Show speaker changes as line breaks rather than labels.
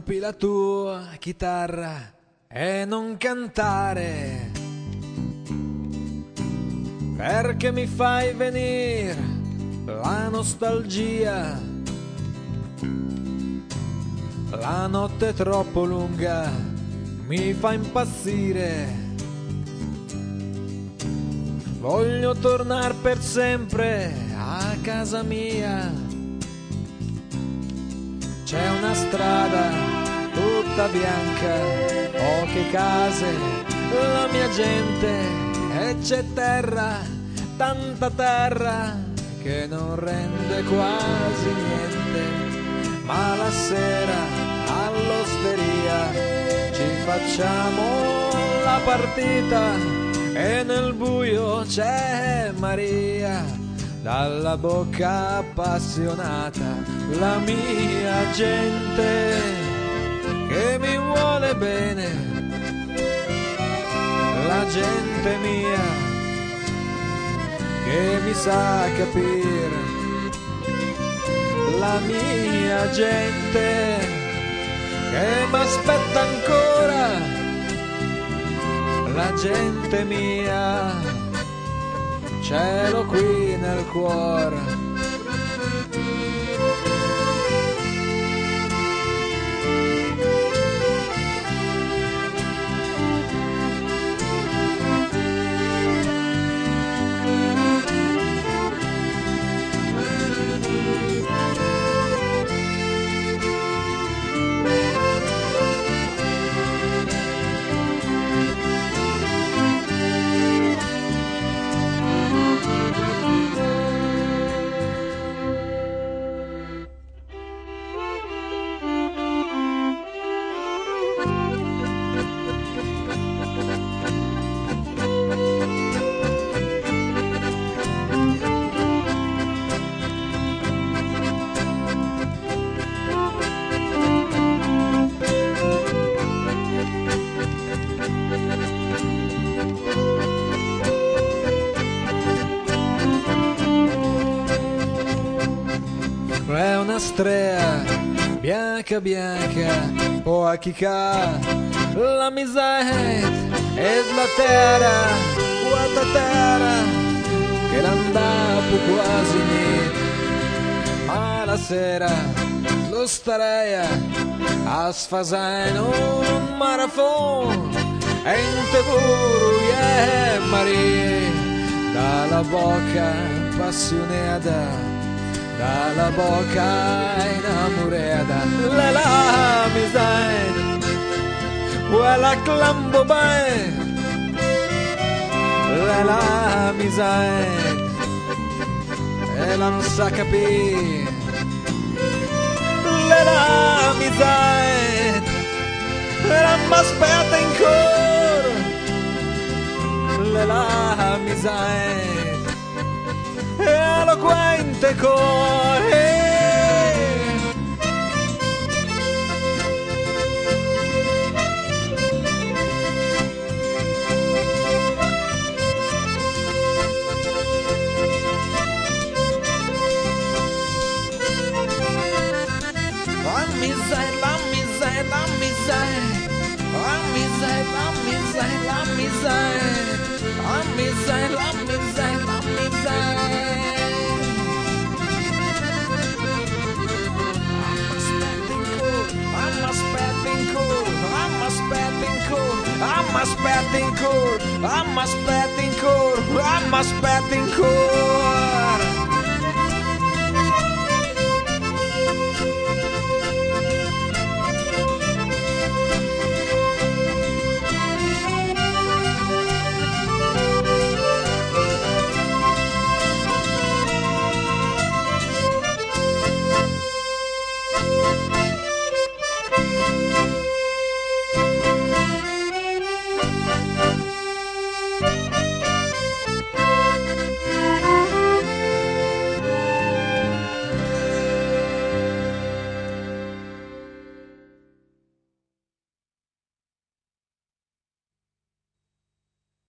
rompi la tua chitarra e non cantare, perché mi fai venire la nostalgia. La notte è troppo lunga, mi fa impazzire. Voglio tornare per sempre a casa mia. C'è una strada tutta bianca, poche case, la mia gente, e c'è terra, tanta terra, che non rende quasi niente. Ma la sera all'osteria ci facciamo la partita e nel buio c'è Maria, dalla bocca appassionata, la mia gente che mi vuole bene, la gente mia che mi sa capire, la mia gente che m'aspetta ancora, la gente mia, ce l'ho qui nel cuore. È una strea bianca bianca, poachica, la miseria e la terra, quanta terra, che l'andapo quasi niente. Ma la sera lo starei a sfasare in un marafon, e in te pure Maria, dalla bocca appassionata, dalla bocca innamorata, la miseria, quella clambo bene, la miseria, e la non sa capire, la miseria, e m'aspetta in cuore, la miseria, eloquente cuore. La miseria, la miseria, la miseria, la miseria, la miseria, la miseria, la miseria, la miseria, la miseria. I'm aspetting cool, I'm aspetting cool, I'm aspetting cool, I'm aspetting cool, I'm aspetting cool.